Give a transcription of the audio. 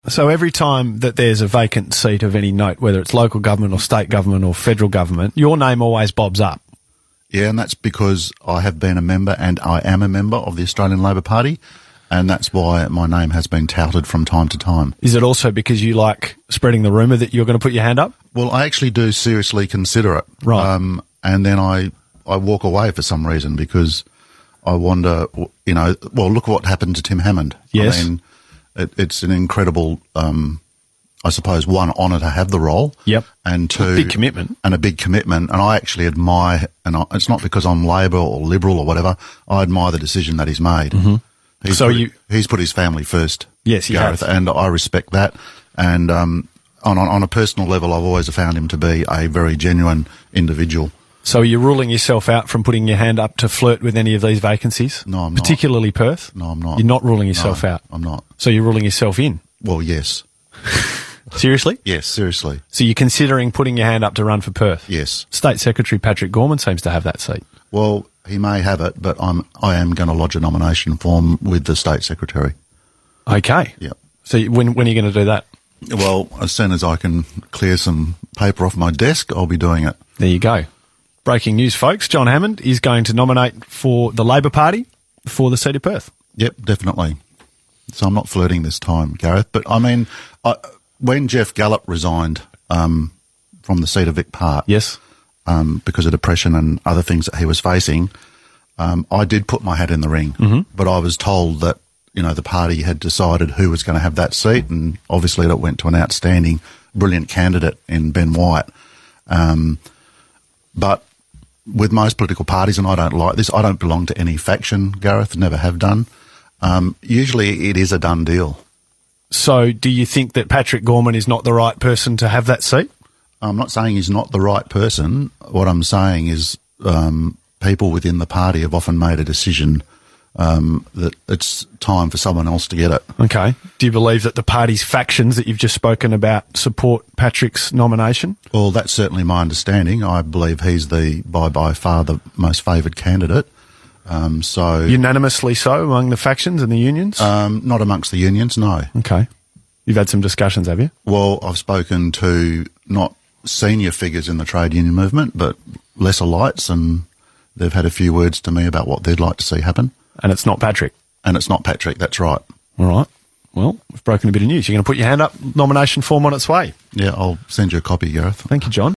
So every time that there's a vacant seat of any note, whether it's local government or state government or federal government, your name always bobs up. Yeah, and that's because I have been a member and I am a member of the Australian Labor Party, and that's why my name has been touted from time to time. Is it also because you like spreading the rumour that you're going to put your hand up? Well, I actually do seriously consider it. Right. And then I walk away for some reason because I wonder, well, look what happened to Tim Hammond. Yes. I mean, it's an incredible, I suppose, one, honour to have the role. Yep. And two, a big commitment. And a big commitment. And I actually admire, it's not because I'm Labor or Liberal or whatever, I admire the decision that he's made. Mm-hmm. He's put his family first. Yes, he Gareth, has. and I respect that. And on a personal level, I've always found him to be a very genuine individual. So you're ruling yourself out from putting your hand up to flirt with any of these vacancies? No, I'm not. Particularly Perth? No, I'm not. You're not ruling yourself out? I'm not. So you're ruling yourself in? Well, yes. Seriously? Yes, seriously. So you're considering putting your hand up to run for Perth? Yes. State Secretary Patrick Gorman seems to have that seat. Well, he may have it, but I am going to lodge a nomination form with the State Secretary. Okay. Yeah. So when are you going to do that? Well, as soon as I can clear some paper off my desk, I'll be doing it. There you go. Breaking news, folks. John Hammond is going to nominate for the Labor Party for the seat of Perth. Yep, definitely. So I'm not flirting this time, Gareth. But, I mean, when Jeff Gallop resigned from the seat of Vic Park, yes, because of depression and other things that he was facing, I did put my hat in the ring. Mm-hmm. But I was told that, the party had decided who was going to have that seat, and obviously it went to an outstanding, brilliant candidate in Ben Wyatt. But with most political parties, and I don't like this, I don't belong to any faction, Gareth, never have done. Usually it is a done deal. So do you think that Patrick Gorman is not the right person to have that seat? I'm not saying he's not the right person. What I'm saying is people within the party have often made a decision that it's time for someone else to get it. Okay. Do you believe that the party's factions that you've just spoken about support Patrick's nomination? Well, that's certainly my understanding. I believe he's by far the most favoured candidate. So unanimously so among the factions and the unions? Not amongst the unions, no. Okay. You've had some discussions, have you? Well, I've spoken to not senior figures in the trade union movement, but lesser lights, and they've had a few words to me about what they'd like to see happen. And it's not Patrick? And it's not Patrick, that's right. All right. Well, we've broken a bit of news. You're going to put your hand up, nomination form on its way. Yeah, I'll send you a copy, Gareth. Thank you, John.